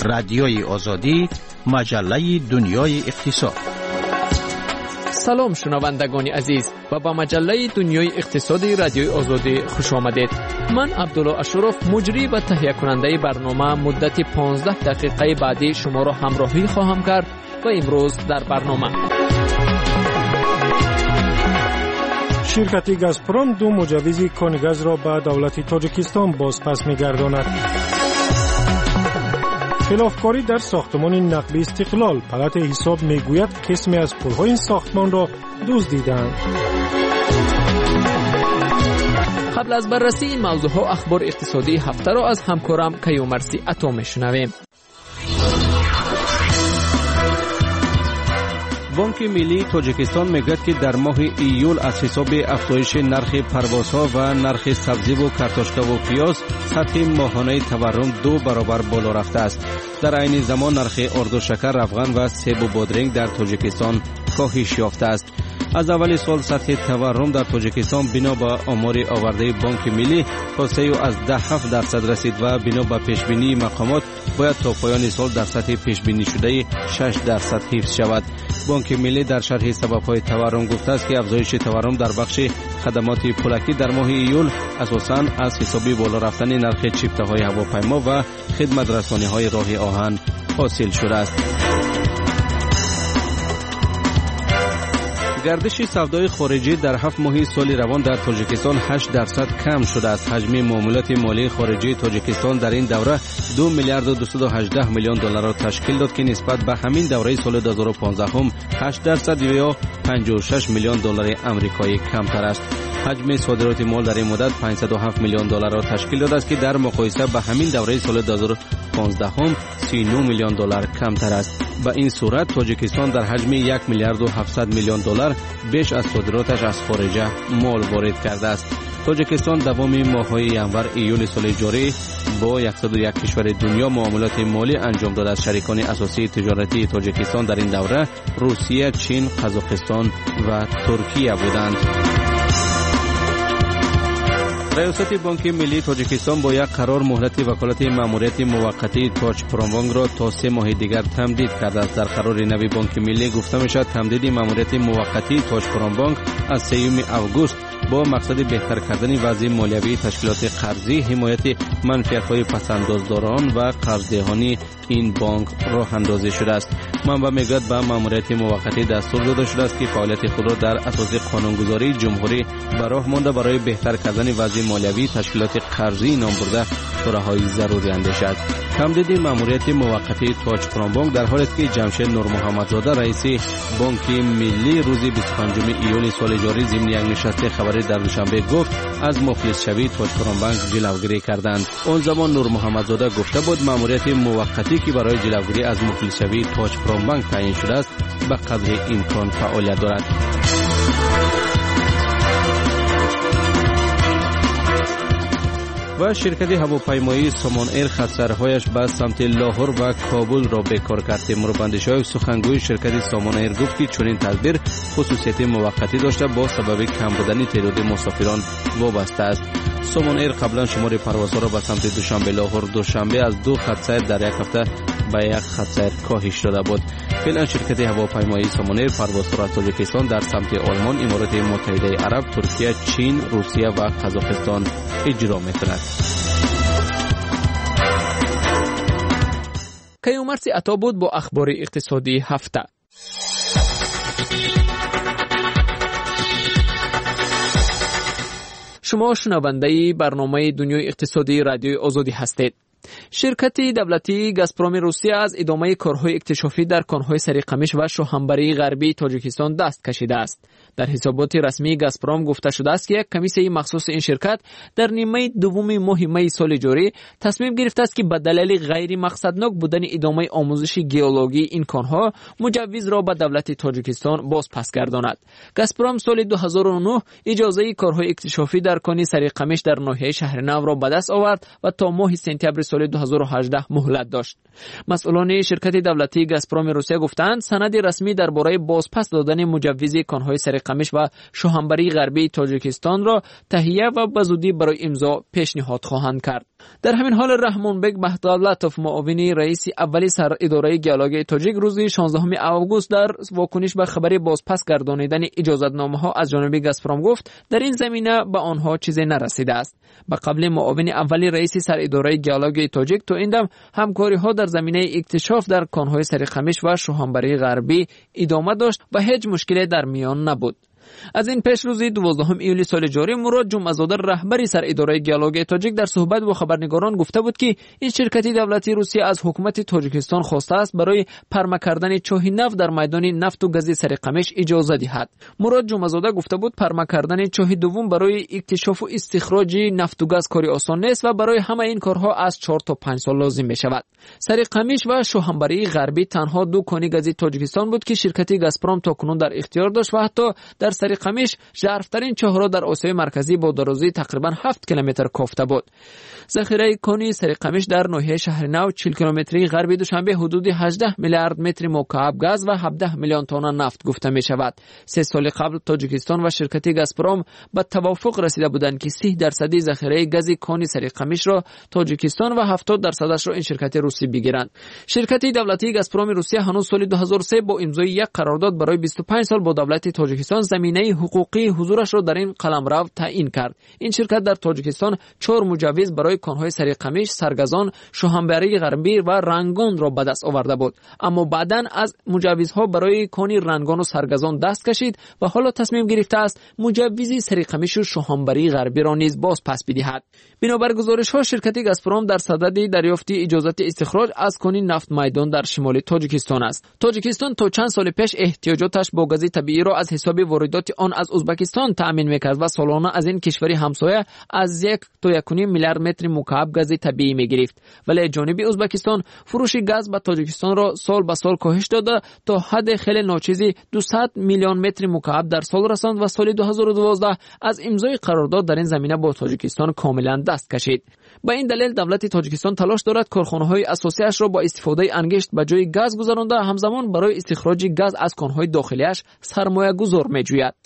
رادیوی آزادی، مجله دنیای اقتصاد. سلام شنوندگان عزیز و با مجله دنیای اقتصادی رادیوی آزادی خوش آمدید. من عبدالله اشرف مجری و تهیه کننده برنامه مدت 15 دقیقه بعدی شما را همراهی خواهم کرد و امروز در برنامه شرکت گازپروم 2 مجوز کان گاز را به دولت تاجیکستان بازپس می‌گرداند. خلافکاری در ساختمان نقلی استقلال، پلات حساب میگوید قسمی از پل‌های این ساختمان را دزدیدند. قبل از بررسی این موضوعها اخبار اقتصادی هفته را از همکارم کیومرثی عطا میشنویم. بانک ملی تاجیکستان میگوید که در ماه ایول از حساب افزایش نرخ پروازها و نرخ سبزی و کارتشکا و پیاز سطح ماهانه تورم 2 برابر بالا رفته است. در عین زمان نرخ آرد و شکر، روغن و سیب و بادرنگ در تاجیکستان کاهش یافته است. از اول سال سطح تورم در تاجیکستان بنا به آمار آورده بانک ملی تا 3.17% رسید و بنا به پیشبینی مقامات باید تا پایان سال در سطح پیشبینی شده 6% حفظ شود. بانک ملی در شرح سبب‌های تورم گفته است که افزایش تورم در بخش خدمات پولکی در ماه ایول اساساً از حسابی بالا رفتن نرخ چیپته‌های هواپیما و خدمت رسانی‌های راه آهن حاصل شده است. گردش سودای خارجی در 7 ماه سال روان در تاجیکستان 8% کم شده است. حجم معاملات مالی خارجی تاجیکستان در این دوره 2 میلیارد و 218 میلیون دلار را تشکیل داد که نسبت به همین دوره سال 2015 هم 8% یا 56 میلیون دلار آمریکایی کمتر است. حجم صادرات مال در این مدت 507 میلیون دلار را تشکیل داده است که در مقایسه با همین دوره سال 2015 هم 39 میلیون دلار کمتر است. با این صورت تاجیکستان در حجم 1 میلیارد و 700 میلیون دلار بیش از صادراتش از خارج مال وارد کرده است. تاجیکستان دوام ماه‌های ینور ایول سال جاری با 101 کشور دنیا معاملات مالی انجام داده است. شریکان اساسی تجارتی تاجیکستان در این دوره روسیه، چین، قزاقستان و ترکیه بودند. ریاست بانک ملی تاجیکستان با یک قرار مهلت وکالت ماموریت موقتی تاج پرومبانک را تا 3 ماه دیگر تمدید کرده است. در قرار نوی بانک ملی گفته میشد تمدید ماموریت موقتی تاج پرومبانک از 3 آگوست با مقصد بهتر کردن وضع مالیوی تشکیلات قرضی، حمایت منفعت‌های پس‌اندازداران و قرضدهانی این بانک راه اندازی شده است. منبع میگوید به ماموریت موقتی دستور داده شده است که فعالیت خود را در اساس قانونگذاری جمهوری به راه مانده برای بهتر کردن وضع مالیوی تشکیلات قرضی نام برده کارهای ضروری اندیشد. تمدید ماموریت موقتی تاج پرومبانک در حالی است که جمشید نور محمدزاده رئیس بانک ملی روز 25 ایول سال جاری ضمن یک نشست خبری در دوشنبه گفت از مفلس شوی تاج پرومبانک جلوگیری کردند. آن زمان نور محمدزاده گفته بود ماموریت موقتی که برای جلوگیری از مفلس شوی تاج پرومبانک تعیین شده است به قدر امکان فعالیت دارد. و شرکت هواپیمایی سامان ایر خطرهایش به سمت لاهور و کابل را بکار کرد. تیموربندشاه سخنگوی شرکت سامان ایر گفت که چنین تدبیر خصوصیت موقتی داشته با سبب کم بودن تعداد مسافران وابسته است. سامان ایر قبلا شمار پروازها را به سمت دوشنبه لاهور، دوشنبه از 2 خط سیر در یک هفته به 1 خط سیر کاهش داده بود. فعلا شرکت هواپیمایی سامان ایر پروازها را از تاجیکستان در سمت آلمان، امارات متحده عرب، ترکیه، چین، روسیه و قزاقستان اجرا می‌کند. کیومرثی عطا بود با اخبار اقتصادی هفته. شما شنونده برنامه دنیای اقتصادی رادیوی آزادی هستید. شرکت دولتی گازپروم روسیه از ادامه کارهای اکتشافی در کانهای سریقمش و شاهنبری غربی تاجیکستان دست کشیده است. در حسابات رسمی گازپروم گفته شده است که یک کمیسیون مخصوص این شرکت در نیمه دوم ماه می سال جاری تصمیم گرفته است که به دلیل غیر مقصدناک بودن ادامه آموزش گئولوژی این کانها مجوز را به دولت تاجیکستان باز پس گرداند. گازپروم سال 2009 اجازه کارهای اکتشافی در کان سریقمش در ناحیه شهر نو را به دست آورد و تا ماه سپتامبر سال 2018 مهلت داشت. مسئولان شرکت دولتی گازپروم روسیه گفتند سند رسمی درباره بازپس دادن مجوز کانهای سریقمش سریقمش و شوهنبری غربی تاجیکستان را تهیه و بزودی برای امضا پیشنهاد خواهند کرد. در همین حال رحمانبک بخت‌دولتوف معاون رئیس اولی سر اداره گیالوگ تاجیک روز 16 آگوست در واکنش به خبر بازپس گردانیدن اجازتنامه‌ها از جانب گازپروم گفت در این زمینه به آنها چیزی نرسیده است. به قبل معاون اولی رئیس سر اداره گیالوگ تاجیک تا این دم همکاری‌ها در زمینه اکتشاف در کان‌های سریقمش و شوهنبری غربی ادامه داشت و هیچ مشکلی در میان نبود. از این پیش روز 12 ایولی سال جاری مراد جمعه‌زاده رهبری سر اداره گیالوگ تاجیک در صحبت با خبرنگاران گفته بود که این شرکت دولتی روسیه از حکومت تاجیکستان خواسته است برای پرمه کردن چاه نفت در میدان نفت و گاز سریقمش اجازه دهد. مراد جمعه‌زاده گفته بود پرمه کردن چاه دوم برای اکتشاف و استخراج نفت و گاز کاری آسان نیست و برای همه این کارها از 4 تا 5 سال لازم می شود. سریقمش و شوهنبری غربی تنها دو کانی گاز تاجیکستان بود که شرکت گازپروم تاکنون در اختیار داشت و حتی در سریقمش ژرفترین چاهرا در آسیای مرکزی با درازی تقریبا 7 کیلومتر کافته بود. ذخیره کانی سریقمش در ناحیه شهر نو 40 کیلومتری غربی دوشنبه حدود 18 میلیارد متر مکعب گاز و 17 میلیون تن نفت گفته می شود. 3 سال قبل تاجیکستان و شرکت گازپروم به توافق رسیده بودند که 30% ذخیره گاز کانی سریقمش را تاجیکستان و 70% را این شرکت روسی بگیرند. شرکت دولتی گازپروم روسیه هنوز سال 2003 با امضای یک قرارداد برای 25 سال با دولت تاجیکستان زمینه حقوقی حضورش را در این قلمرو تعیین کرد. این شرکت در تاجیکستان 4 مجوز برای کان‌های سریقمش، سرگزان، شوهنبری غربی و رنگان را به دست آورده بود، اما بعداً از مجوزها برای کانی رنگان و سرگزان دست کشید و حالا تصمیم گرفته است مجوز سریقمش و شوهنبری غربی را نیز باز پس بدهد. بنابر گزارش‌ها شرکت گازپروم در صدد دریافت اجازت استخراج از کانی نفت میدان در شمال تاجیکستان است. تاجیکستان تا چند سال پیش احتیاجاتش با گاز طبیعی را از حساب واردات آن از ازبکستان تأمین می‌کرد و سالانه از این کشور همسایه از 1 تا 1.5 میلیارد متر مکعب گاز طبیعی می‌گرفت، ولی جانب ازبکستان فروش گاز به تاجیکستان را سال به سال کاهش داده تا حد خیلی ناچیزی 200 میلیون متر مکعب در سال رساند و سال 2012 از امضای قرارداد در این زمینه با تاجیکستان کاملا دست کشید. با این دلیل دولت تاجیکستان تلاش دارد کارخانه‌های اساسیش را با استفاده انگشت به جای گاز گذرانده همزمان برای استخراج گاز از کان‌های داخلیش سرمایه گذار می‌جوید.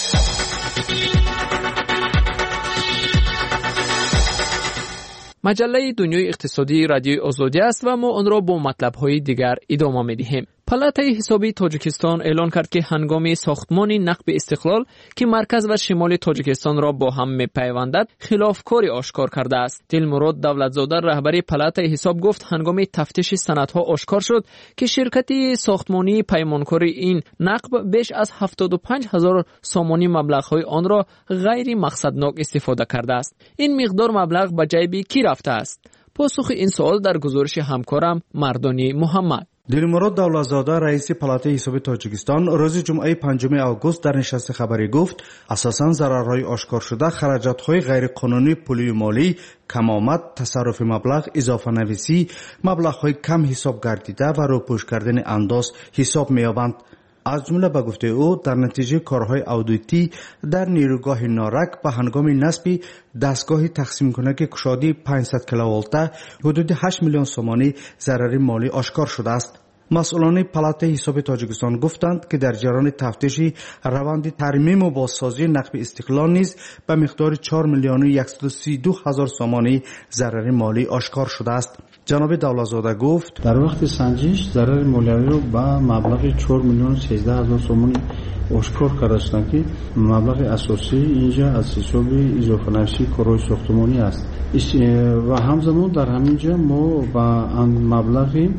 مجله دنیای اقتصادی رادیوی آزادی است و ما آن را با مطلب‌های دیگر ادامه می‌دهیم. پالاتای حسابی تاجیکستان اعلان کرد که هنگام ساختمان نقب استقلال که مرکز و شمال تاجیکستان را با هم می‌پیوندد خلافکاری آشکار کرده است. دلمراد دولتزاده رهبری پالاتای حساب گفت هنگام تفتیش سندها آشکار شد که شرکت ساختمانی پیمانکاری این نقب بیش از 75,000 سامانی مبلغ‌های آن را غیر مقصدناک استفاده کرده است. این مقدار مبلغ به جیب کی رفته است؟ پاسخ این سوال در گزارش همکارم مردانی محمد. دلمراد دولتزاده رئیس پالاتای حساب تاجیکستان روز جمعه 5 آگوست در نشست خبری گفت اساساً ضررهای آشکار شده خراجات‌های غیر قانونی پولی و مالی، کم‌آمد، تصرف مبلغ، اضافه نویسی، مبلغ‌های کم حساب گردیده و روپوش کردن انداز حساب می‌یابند. از جمله به گفته او در نتیجه کارهای اودیتی در نیروگاه نارک به هنگام نصب دستگاه تقسیم کننده کشادی 500 کیلوولته حدود 8 میلیون سومانی ضرر مالی آشکار شده است. مسئولان پالاتای حساب تاجیکستان گفتند که در جریان تفتیش روند ترمیم و بازسازی نقب استقلال نیز به مقدار 4 میلیون 132 هزار سومانی ضرر مالی آشکار شده است. جناب دولتزاده گفت در وقت سنجش ضرر مالیاتی را به مبلغ 4 میلیون 13 هزار سومانی آشکار کردند که مبلغ اساسی اینجا از حساب اضافه نویسی کارهای ساختمانی است و همزمان در همینجا ما با مبلغ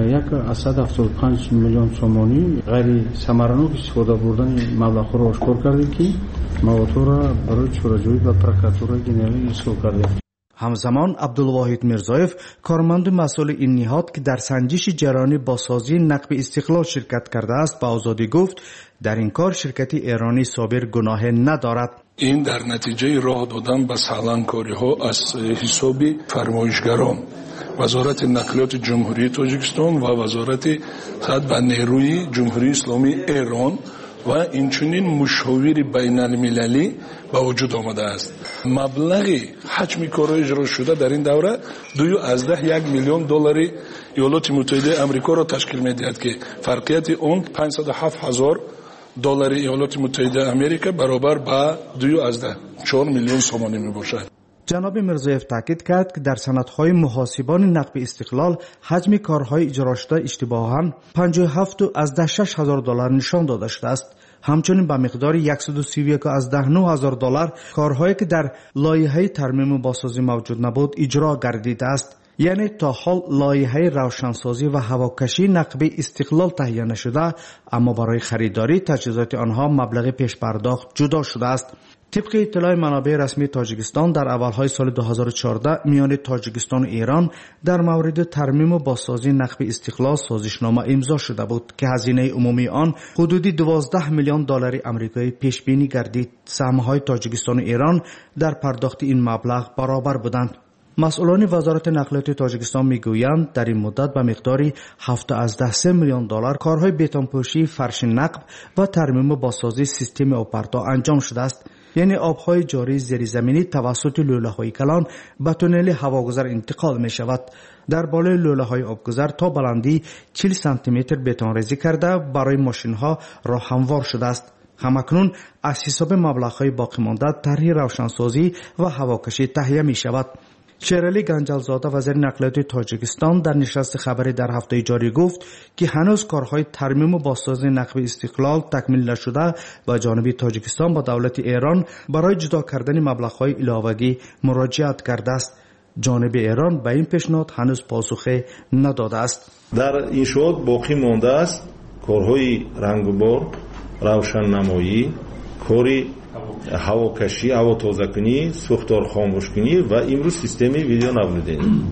175 میلیون سومانی غیر ثمراناک استفاده بردن مبلغ را آشکار کردیم که مواد را برای چاره‌جویی به پروکراتور جنرال ارسال کردیم. همزمان عبدالواحد میرزایف کارمند مسئول این نهاد که در سنجش جریان بازسازی نقب استقلال شرکت کرده است به آزادی گفت در این کار شرکت ایرانی صابر گناه ندارد. این در نتیجه راه دادن به سالانکاری ها از حساب فرمایشگران وزارت نقلیات جمهوری تاجیکستان و وزارت خدمات و نیروی جمهوری اسلامی ایران و اینچنین مشاور بین المللی به وجود آمده است. مبلغ حجم کارهای اجرا شده در این دوره 2.1 میلیون دلار ایالات متحده آمریکا را تشکیل می‌دهد که فرقیت آن 507 هزار دلار ایالات متحده آمریکا برابر با 2.4 میلیون سومانی میباشد. جناب میرزایف تاکید کرد که در سندهای محاسبان نقب استقلال حجم کارهای اجرا شده اشتباهاً 57.6 هزار دلار نشان داده شده است. همچنین به مقدار 131.9 هزار دلار کارهایی که در لایحه ترمیم و بازسازی موجود نبود اجرا گردیده است. یعنی تا حال لایحه روشنسازی و هواکشی نقب استقلال تهیه نشده، اما برای خریداری تجهیزات آنها مبلغ پیش پرداخت جدا شده است. طبق اطلاع منابع رسمی تاجیکستان در اولهای سال 2014 میان تاجیکستان و ایران در مورد ترمیم و بازسازی نقب استقلال سازشنامه امضا شده بود که هزینه عمومی آن حدودی 12 میلیون دلار آمریکایی پیش بینی گردید. سهم‌های تاجیکستان و ایران در پرداخت این مبلغ برابر بودند. مسئولان وزارت نقلیات تاجیکستان میگویند در این مدت به مقداری 7.3 میلیون دلار کارهای بتونپوشی، فرش نقب و ترمیم و بازسازی سیستم آبپرتو انجام شده است. یعنی آبهای جاری زیرزمینی توسط لوله‌های کلان به تونل هواگذر انتقال می شود. در بالای لوله‌های آبگذر تا بلندی 40 سانتی متر بتون ریزی کرده برای ماشین‌ها راه هموار شده است. همکنون از حساب مبلغ‌های باقی مانده طرح روشنسازی و هواکشی تهیه می شود. شیرعلی گنجلزاده وزیر نقلیات تاجیکستان در نشست خبری در هفته جاری گفت که هنوز کارهای ترمیم و بازسازی نقب استقلال تکمیل نشده و جانب تاجیکستان با دولت ایران برای جدا کردن مبلغ‌های علاوه‌ای مراجعت کرده است. جانب ایران به این پیشنهاد هنوز پاسخی نداده است. در انشاءات باقی مانده است کارهای رنگبار، روشننمایی، کاری هواکشی، هوا تازه‌کنی، سوختار خاموشکنی و امروز سیستم ویدیو ناблюдение.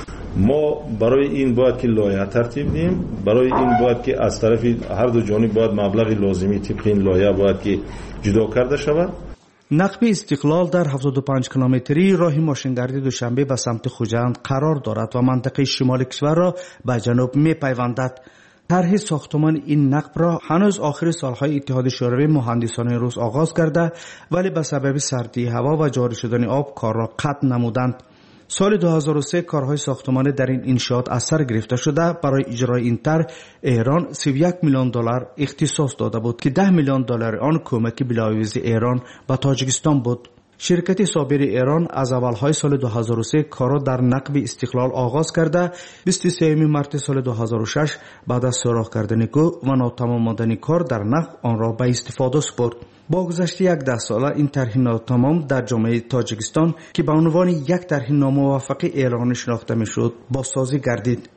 ما برای این باید که لایحه ترتیب دیم، برای این باید که از طرف هر دو جانب باید مبلغ لازمی طبق این لایحه باید که جدا کرده شود. نقب استقلال در 75 کیلومتری راه ماشینگردی دوشنبه به سمت خوجند قرار دارد و منطقه شمال کشور را به جنوب می‌پیوندد. طرح ساختمان این نقب را هنوز آخر سالهای اتحاد شوروی مهندسان روس آغاز کرده، ولی به سبب سردی هوا و جاری شدن آب کار را قطع نمودند. سال 2003 کارهای ساختمان در این انشاءات از سر گرفته شده. برای اجرای این طرح ایران 31 میلیون دلار اختصاص داده بود که 10 میلیون دلار آن کمک بلاویز ایران به تاجیکستان بود. شرکت صابر ایران از اولهای سال 2003 کار را در نقب استقلال آغاز کرده. 23 مارس سال 2006 بعد از سوراخ کردن گو و ناتمام ماندن کار در نقب آن را به استفاده سپرد. با گذشت 10 ساله این طرح ناتمام در جامعه تاجیکستان که به عنوان یک طرح ناموفق اعلان شناخته میشد بازسازی گردید.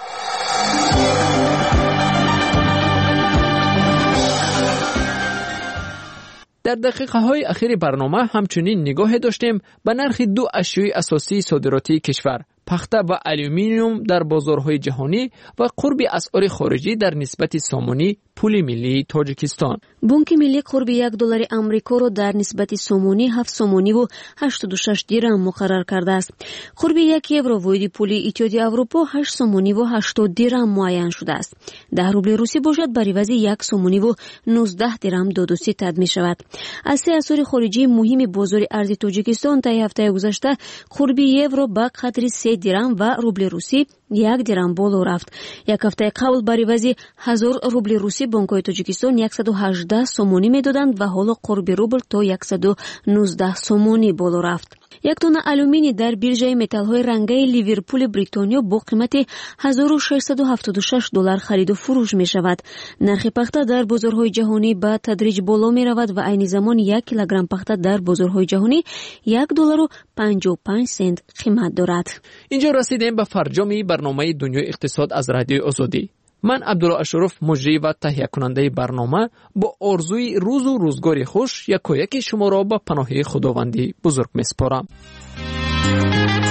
در دقیقه های اخیر برنامه همچنین نگاه داشتیم به نرخ دو اشیای اساسی صادراتی کشور، پخته و الومینیوم در بازارهای جهانی و قرب اسعار خارجی در نسبت سامانی پول ملی تاجیکستان. بانک ملی قرب $1 آمریکا را در نسبت سامانی 7 سامانی و 86 درهم مقرر کرده است. قرب 1 یورو واحد پول اتحادیه اروپا 8 سامانی و 80 درهم معین شده است. 10 روبل روسی باشد بر عوض 1 سامانی و 19 درهم داد و ستد می شود. از سه اسعار خارجی مهم بازار ارز تاجیکستان تا هفته گذشته قرب یورو به قدر 3 درهم و روبل روسی 1 درهم بالا رفت. یک هفته قبل بر عوض 1000 روبل روسی بانک‌های تاجیکستان 118 سامانی می‌دادند و حالا قرب روبل تا 119 سامانی بالا رفت. یک تن الومینی در بیرژه متال‌های رنگی لیورپول بریتانیا با قیمت $1676 خرید و فروش می‌شود. نرخ پخته در بازارهای جهانی به تدریج بالا می‌رود و عین زمان 1 کیلوگرم پخته در بازارهای جهانی $1.55 قیمت دارد. اینجا رسیدیم به فرجام برنامه دنیای اقتصاد از رادیو آزادی. من عبدالله اشرف مجری و تهیه کننده برنامه با آرزوی روز و روزگاری خوش یک شما را به پناه خداوندی بزرگ میسپارم.